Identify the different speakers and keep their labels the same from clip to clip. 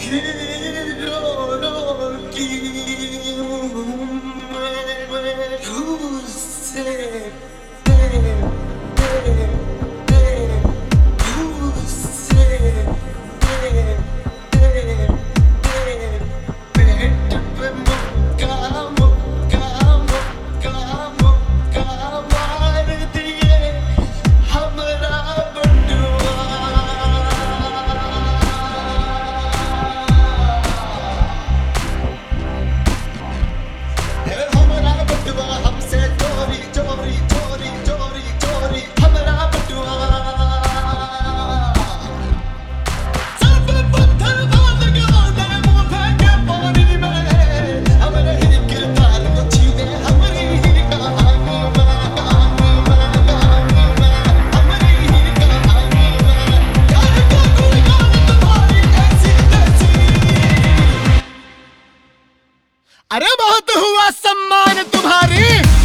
Speaker 1: अरे बहुत हुआ सम्मान तुम्हारी।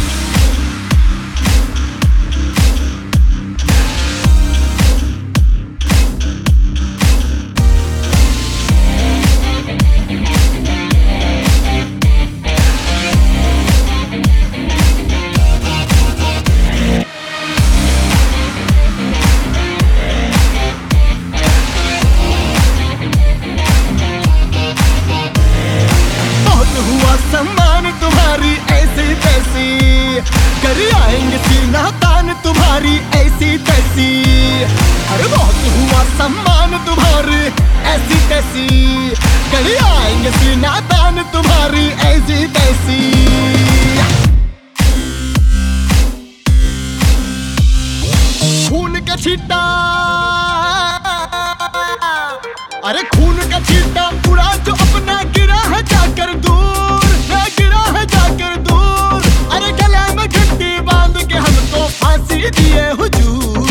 Speaker 1: सम्मान तुम्हारी ऐसी तैसी कर आएंगे सीना तान तुम्हारी ऐसी तैसी। अरे बहुत हुआ सम्मान तुम्हारी ऐसी तैसी कर आएंगे सीना तान तुम्हारी ऐसी तैसी। खून का छींटा, अरे खून का छींटा उड़ा जो अपना गिरा है जाकर दूर, गिरा है जाकर दूर। अरे गले में घंटी बांध के हमको फांसी दिए हुजूर।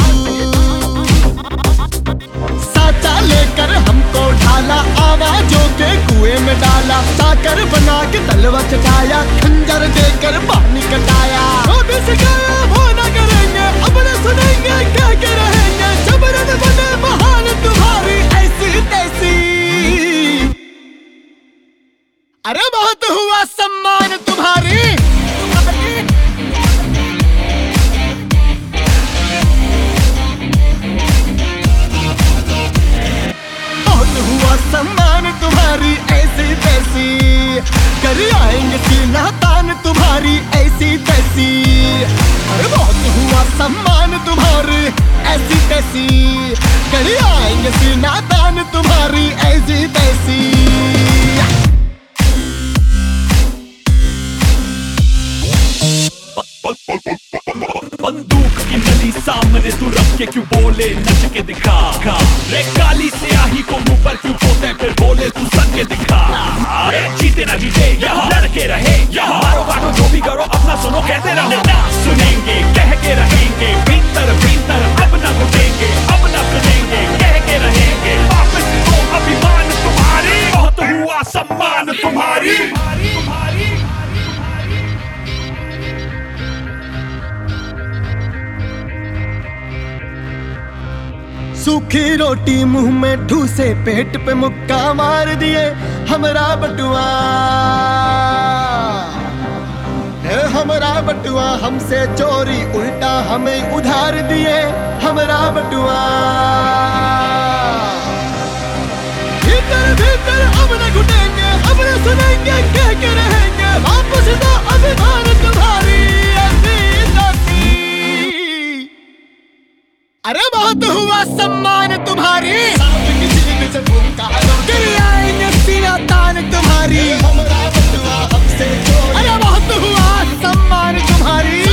Speaker 1: साचा लेकर हमको ढाला, आवाजों के कुएं में डाला। साकर बना के तलवा चढ़ाया, खंजर देकर पानी कटाया। वो भी सिखाया वो ना करेंगे, अब न सुनेंगे कह के रहेंगे। जबरन बने महान तुम्हारी ऐसी तैसी। अरे बहुत हुआ सम्मान तुम्हारी। बहुत हुआ सम्मान तुम्हारी ऐसी तैसी कर आएंगे सीना तान तुम्हारी ऐसी तैसी। अरे बहुत हुआ सम्मान तुम्हारी ऐसी तैसी कर आएंगे सीना तान तुम्हारी ऐसी तैसी।
Speaker 2: बंदूक की नली सामने तू रख के क्यों बोले नच के दिखा। रे काली स्याही को मुंह पर क्यों पोते फिर बोले तू सच के दिखा। जीते ना जीते यहाँ लड़के रहे, यहाँ मारो काटो जो भी करो अपना सुनो कहते रहो। ना सुनेंगे कह के रहेंगे, भीतर भीतर अब ना घुटेंगे, अब ना सुनेंगे कह के रहेंगे। वापस तो अभिमान तुम्हारी, बहुत हुआ सम्मान तुम्हारी।
Speaker 1: सूखी रोटी मुंह में ठूसे, पेट पे मुक्का मार दिए हमरा बटुआ। हमरा बटुआ हमसे चोरी उल्टा हमें उधार दिए हमरा बटुआ। भीतर भीतर अब न घुटेंगे, अब न सुनेंगे कह के रहेंगे। वापस दो अभिमान तुम्हारी ऐसी तैसी। अरे बहुत हुआ सम्मान तुम्हारी। गिर आएंगे सीना तान तुम्हारी। अरे बहुत हुआ सम्मान तुम्हारी।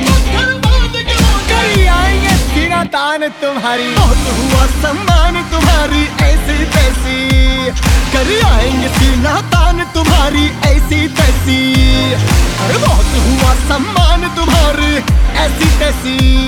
Speaker 1: गिर आएंगे सीना तान तुम्हारी। बहुत हुआ सम्मान तुम्हारी ऐसी तैसी कर आएंगे सीना तान तुम्हारी ऐसी तैसी। अरे बहुत हुआ सम्मान तुम्हारी ऐसी तैसी